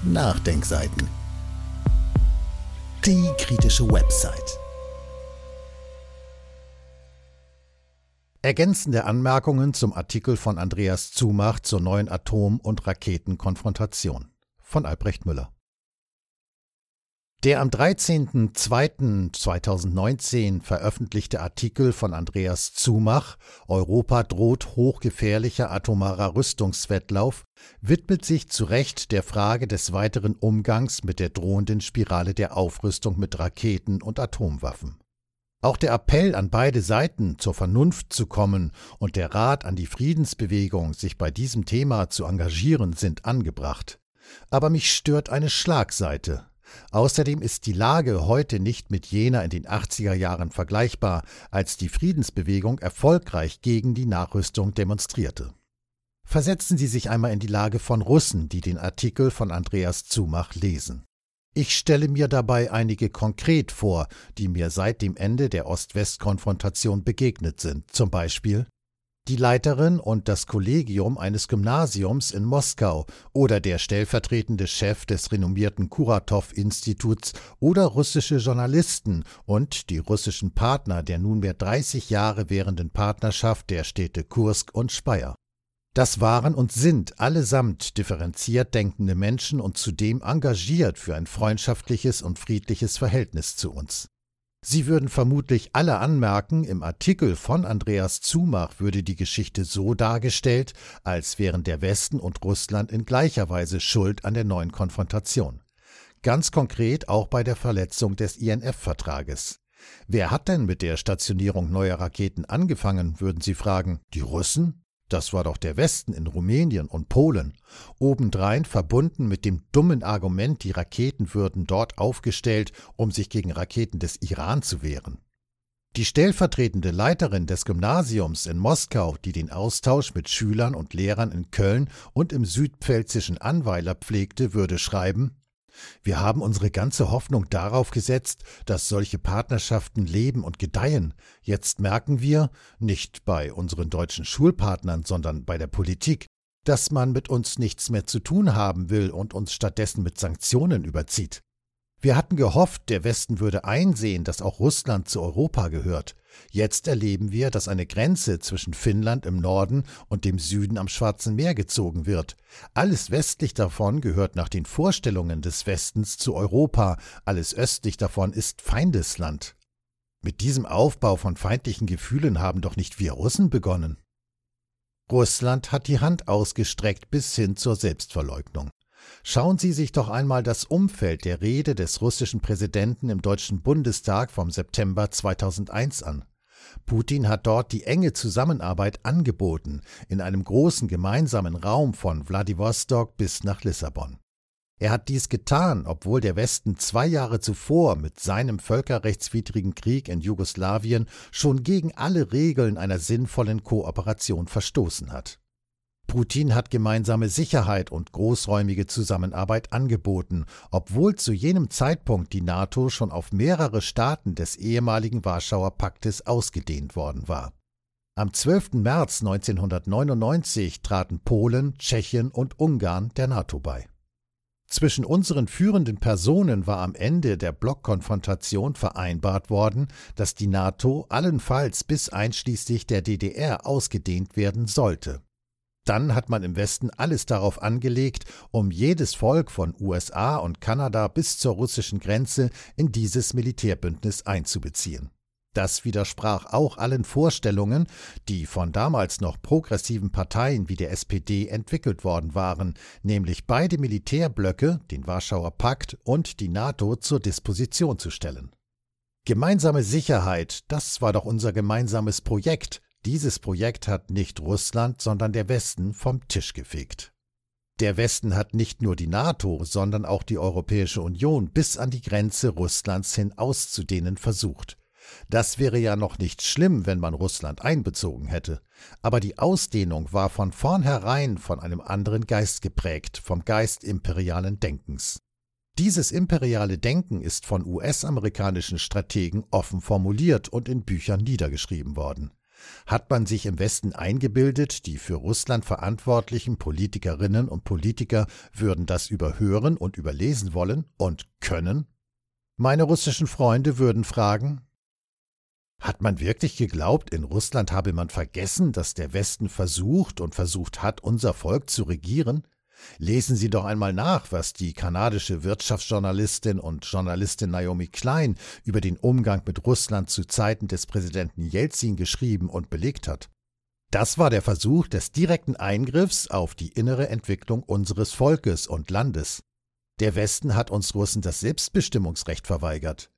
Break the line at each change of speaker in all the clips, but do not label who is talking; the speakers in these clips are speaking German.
Nachdenkseiten. Die kritische Website. Ergänzende Anmerkungen zum Artikel von Andreas Zumach zur neuen Atom- und Raketenkonfrontation von Albrecht Müller. Der am 13.02.2019 veröffentlichte Artikel von Andreas Zumach »Europa droht hochgefährlicher atomarer Rüstungswettlauf« widmet sich zu Recht der Frage des weiteren Umgangs mit der drohenden Spirale der Aufrüstung mit Raketen und Atomwaffen. Auch der Appell an beide Seiten, zur Vernunft zu kommen, und der Rat an die Friedensbewegung, sich bei diesem Thema zu engagieren, sind angebracht. Aber mich stört eine Schlagseite. Außerdem ist die Lage heute nicht mit jener in den 80er Jahren vergleichbar, als die Friedensbewegung erfolgreich gegen die Nachrüstung demonstrierte. Versetzen Sie sich einmal in die Lage von Russen, die den Artikel von Andreas Zumach lesen. Ich stelle mir dabei einige konkret vor, die mir seit dem Ende der Ost-West-Konfrontation begegnet sind, zum Beispiel die Leiterin und das Kollegium eines Gymnasiums in Moskau oder der stellvertretende Chef des renommierten Kuratow-Instituts oder russische Journalisten und die russischen Partner der nunmehr 30 Jahre währenden Partnerschaft der Städte Kursk und Speyer. Das waren und sind allesamt differenziert denkende Menschen und zudem engagiert für ein freundschaftliches und friedliches Verhältnis zu uns. Sie würden vermutlich alle anmerken, im Artikel von Andreas Zumach würde die Geschichte so dargestellt, als wären der Westen und Russland in gleicher Weise schuld an der neuen Konfrontation. Ganz konkret auch bei der Verletzung des INF-Vertrages. Wer hat denn mit der Stationierung neuer Raketen angefangen, würden Sie fragen. Die Russen? Das war doch der Westen in Rumänien und Polen. Obendrein verbunden mit dem dummen Argument, die Raketen würden dort aufgestellt, um sich gegen Raketen des Iran zu wehren. Die stellvertretende Leiterin des Gymnasiums in Moskau, die den Austausch mit Schülern und Lehrern in Köln und im südpfälzischen Annweiler pflegte, würde schreiben: Wir haben unsere ganze Hoffnung darauf gesetzt, dass solche Partnerschaften leben und gedeihen. Jetzt merken wir, nicht bei unseren deutschen Schulpartnern, sondern bei der Politik, dass man mit uns nichts mehr zu tun haben will und uns stattdessen mit Sanktionen überzieht. Wir hatten gehofft, der Westen würde einsehen, dass auch Russland zu Europa gehört. Jetzt erleben wir, dass eine Grenze zwischen Finnland im Norden und dem Süden am Schwarzen Meer gezogen wird. Alles westlich davon gehört nach den Vorstellungen des Westens zu Europa, alles östlich davon ist Feindesland. Mit diesem Aufbau von feindlichen Gefühlen haben doch nicht wir Russen begonnen. Russland hat die Hand ausgestreckt bis hin zur Selbstverleugnung. Schauen Sie sich doch einmal das Umfeld der Rede des russischen Präsidenten im Deutschen Bundestag vom September 2001 an. Putin hat dort die enge Zusammenarbeit angeboten, in einem großen gemeinsamen Raum von Wladiwostok bis nach Lissabon. Er hat dies getan, obwohl der Westen 2 Jahre zuvor mit seinem völkerrechtswidrigen Krieg in Jugoslawien schon gegen alle Regeln einer sinnvollen Kooperation verstoßen hat. Putin hat gemeinsame Sicherheit und großräumige Zusammenarbeit angeboten, obwohl zu jenem Zeitpunkt die NATO schon auf mehrere Staaten des ehemaligen Warschauer Paktes ausgedehnt worden war. Am 12. März 1999 traten Polen, Tschechien und Ungarn der NATO bei. Zwischen unseren führenden Personen war am Ende der Blockkonfrontation vereinbart worden, dass die NATO allenfalls bis einschließlich der DDR ausgedehnt werden sollte. Dann hat man im Westen alles darauf angelegt, um jedes Volk von USA und Kanada bis zur russischen Grenze in dieses Militärbündnis einzubeziehen. Das widersprach auch allen Vorstellungen, die von damals noch progressiven Parteien wie der SPD entwickelt worden waren, nämlich beide Militärblöcke, den Warschauer Pakt und die NATO, zur Disposition zu stellen. Gemeinsame Sicherheit, das war doch unser gemeinsames Projekt. Dieses Projekt hat nicht Russland, sondern der Westen vom Tisch gefegt. Der Westen hat nicht nur die NATO, sondern auch die Europäische Union bis an die Grenze Russlands hin auszudehnen versucht. Das wäre ja noch nicht schlimm, wenn man Russland einbezogen hätte. Aber die Ausdehnung war von vornherein von einem anderen Geist geprägt, vom Geist imperialen Denkens. Dieses imperiale Denken ist von US-amerikanischen Strategen offen formuliert und in Büchern niedergeschrieben worden. Hat man sich im Westen eingebildet, die für Russland verantwortlichen Politikerinnen und Politiker würden das überhören und überlesen wollen und können? Meine russischen Freunde würden fragen: Hat man wirklich geglaubt, in Russland habe man vergessen, dass der Westen versucht und versucht hat, unser Volk zu regieren? Lesen Sie doch einmal nach, was die kanadische Wirtschaftsjournalistin und Journalistin Naomi Klein über den Umgang mit Russland zu Zeiten des Präsidenten Jelzin geschrieben und belegt hat. Das war der Versuch des direkten Eingriffs auf die innere Entwicklung unseres Volkes und Landes. Der Westen hat uns Russen das Selbstbestimmungsrecht verweigert.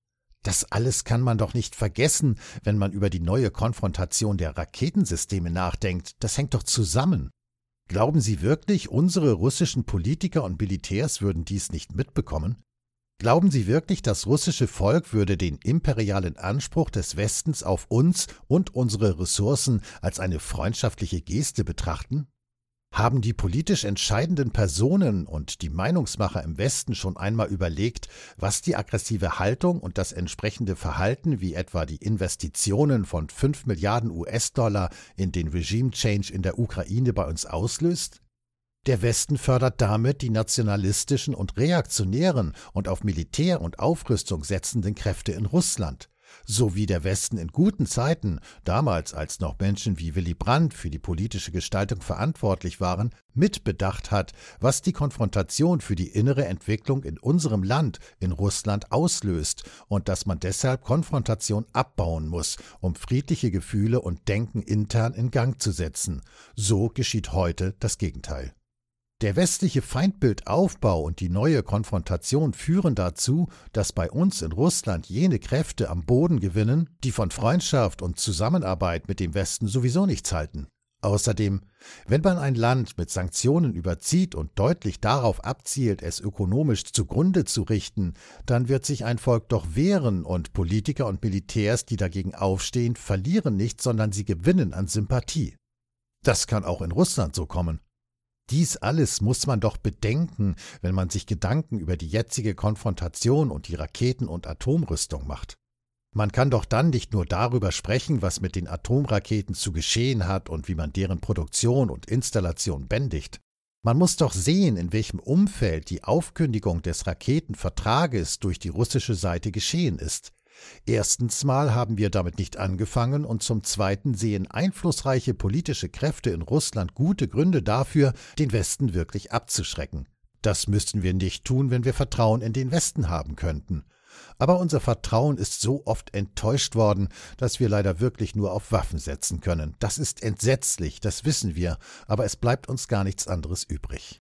Das alles kann man doch nicht vergessen, wenn man über die neue Konfrontation der Raketensysteme nachdenkt. Das hängt doch zusammen. Glauben Sie wirklich, unsere russischen Politiker und Militärs würden dies nicht mitbekommen? Glauben Sie wirklich, das russische Volk würde den imperialen Anspruch des Westens auf uns und unsere Ressourcen als eine freundschaftliche Geste betrachten? Haben die politisch entscheidenden Personen und die Meinungsmacher im Westen schon einmal überlegt, was die aggressive Haltung und das entsprechende Verhalten, wie etwa die Investitionen von 5 Milliarden US-Dollar in den Regime-Change in der Ukraine bei uns auslöst? Der Westen fördert damit die nationalistischen und reaktionären und auf Militär und Aufrüstung setzenden Kräfte in Russland. So wie der Westen in guten Zeiten, damals als noch Menschen wie Willy Brandt für die politische Gestaltung verantwortlich waren, mitbedacht hat, was die Konfrontation für die innere Entwicklung in unserem Land, in Russland, auslöst und dass man deshalb Konfrontation abbauen muss, um friedliche Gefühle und Denken intern in Gang zu setzen. So geschieht heute das Gegenteil. Der westliche Feindbildaufbau und die neue Konfrontation führen dazu, dass bei uns in Russland jene Kräfte am Boden gewinnen, die von Freundschaft und Zusammenarbeit mit dem Westen sowieso nichts halten. Außerdem, wenn man ein Land mit Sanktionen überzieht und deutlich darauf abzielt, es ökonomisch zugrunde zu richten, dann wird sich ein Volk doch wehren und Politiker und Militärs, die dagegen aufstehen, verlieren nicht, sondern sie gewinnen an Sympathie. Das kann auch in Russland so kommen. Dies alles muss man doch bedenken, wenn man sich Gedanken über die jetzige Konfrontation und die Raketen- und Atomrüstung macht. Man kann doch dann nicht nur darüber sprechen, was mit den Atomraketen zu geschehen hat und wie man deren Produktion und Installation bändigt. Man muss doch sehen, in welchem Umfeld die Aufkündigung des Raketenvertrages durch die russische Seite geschehen ist. Erstens mal haben wir damit nicht angefangen und zum Zweiten sehen einflussreiche politische Kräfte in Russland gute Gründe dafür, den Westen wirklich abzuschrecken. Das müssten wir nicht tun, wenn wir Vertrauen in den Westen haben könnten. Aber unser Vertrauen ist so oft enttäuscht worden, dass wir leider wirklich nur auf Waffen setzen können. Das ist entsetzlich, das wissen wir, aber es bleibt uns gar nichts anderes übrig.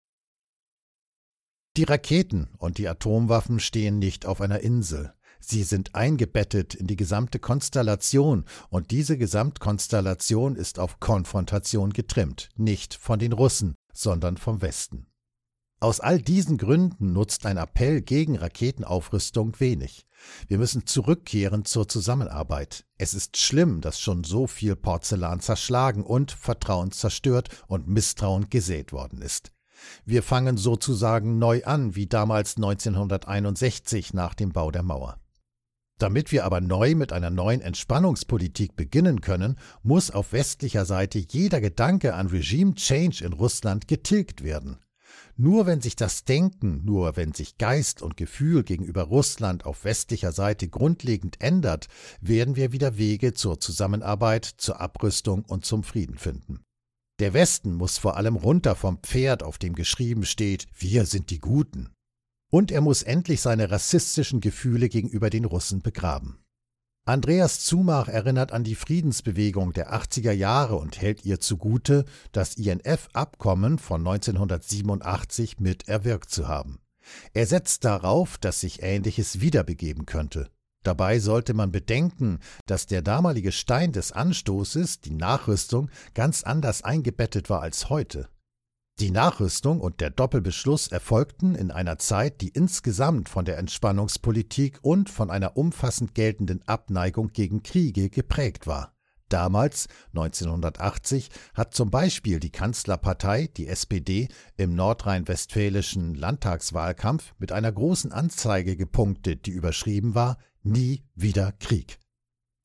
Die Raketen und die Atomwaffen stehen nicht auf einer Insel. Sie sind eingebettet in die gesamte Konstellation und diese Gesamtkonstellation ist auf Konfrontation getrimmt, nicht von den Russen, sondern vom Westen. Aus all diesen Gründen nutzt ein Appell gegen Raketenaufrüstung wenig. Wir müssen zurückkehren zur Zusammenarbeit. Es ist schlimm, dass schon so viel Porzellan zerschlagen und Vertrauen zerstört und Misstrauen gesät worden ist. Wir fangen sozusagen neu an, wie damals 1961 nach dem Bau der Mauer. Damit wir aber neu mit einer neuen Entspannungspolitik beginnen können, muss auf westlicher Seite jeder Gedanke an Regime Change in Russland getilgt werden. Nur wenn sich das Denken, nur wenn sich Geist und Gefühl gegenüber Russland auf westlicher Seite grundlegend ändert, werden wir wieder Wege zur Zusammenarbeit, zur Abrüstung und zum Frieden finden. Der Westen muss vor allem runter vom Pferd, auf dem geschrieben steht, wir sind die Guten. Und er muss endlich seine rassistischen Gefühle gegenüber den Russen begraben. Andreas Zumach erinnert an die Friedensbewegung der 80er Jahre und hält ihr zugute, das INF-Abkommen von 1987 mit erwirkt zu haben. Er setzt darauf, dass sich Ähnliches wiederbegeben könnte. Dabei sollte man bedenken, dass der damalige Stein des Anstoßes, die Nachrüstung, ganz anders eingebettet war als heute. Die Nachrüstung und der Doppelbeschluss erfolgten in einer Zeit, die insgesamt von der Entspannungspolitik und von einer umfassend geltenden Abneigung gegen Kriege geprägt war. Damals, 1980, hat zum Beispiel die Kanzlerpartei, die SPD, im nordrhein-westfälischen Landtagswahlkampf mit einer großen Anzeige gepunktet, die überschrieben war: Nie wieder Krieg.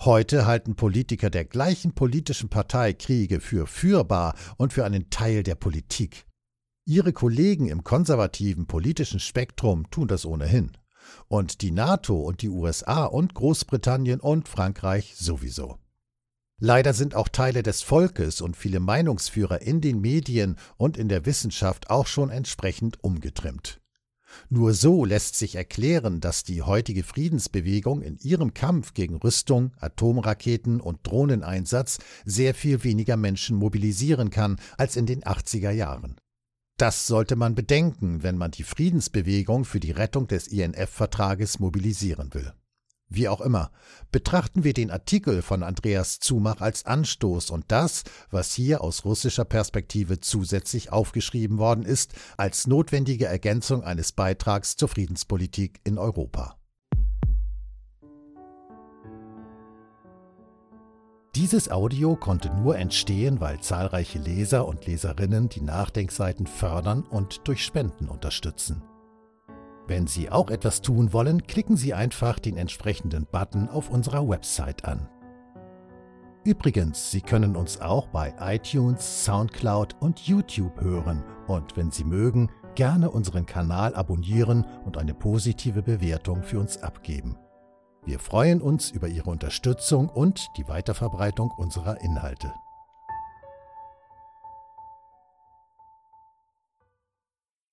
Heute halten Politiker der gleichen politischen Partei Kriege für führbar und für einen Teil der Politik. Ihre Kollegen im konservativen politischen Spektrum tun das ohnehin. Und die NATO und die USA und Großbritannien und Frankreich sowieso. Leider sind auch Teile des Volkes und viele Meinungsführer in den Medien und in der Wissenschaft auch schon entsprechend umgetrimmt. Nur so lässt sich erklären, dass die heutige Friedensbewegung in ihrem Kampf gegen Rüstung, Atomraketen und Drohneneinsatz sehr viel weniger Menschen mobilisieren kann als in den 80er Jahren. Das sollte man bedenken, wenn man die Friedensbewegung für die Rettung des INF-Vertrages mobilisieren will. Wie auch immer, betrachten wir den Artikel von Andreas Zumach als Anstoß und das, was hier aus russischer Perspektive zusätzlich aufgeschrieben worden ist, als notwendige Ergänzung eines Beitrags zur Friedenspolitik in Europa. Dieses Audio konnte nur entstehen, weil zahlreiche Leser und Leserinnen die Nachdenkseiten fördern und durch Spenden unterstützen. Wenn Sie auch etwas tun wollen, klicken Sie einfach den entsprechenden Button auf unserer Website an. Übrigens, Sie können uns auch bei iTunes, Soundcloud und YouTube hören und wenn Sie mögen, gerne unseren Kanal abonnieren und eine positive Bewertung für uns abgeben. Wir freuen uns über Ihre Unterstützung und die Weiterverbreitung unserer Inhalte.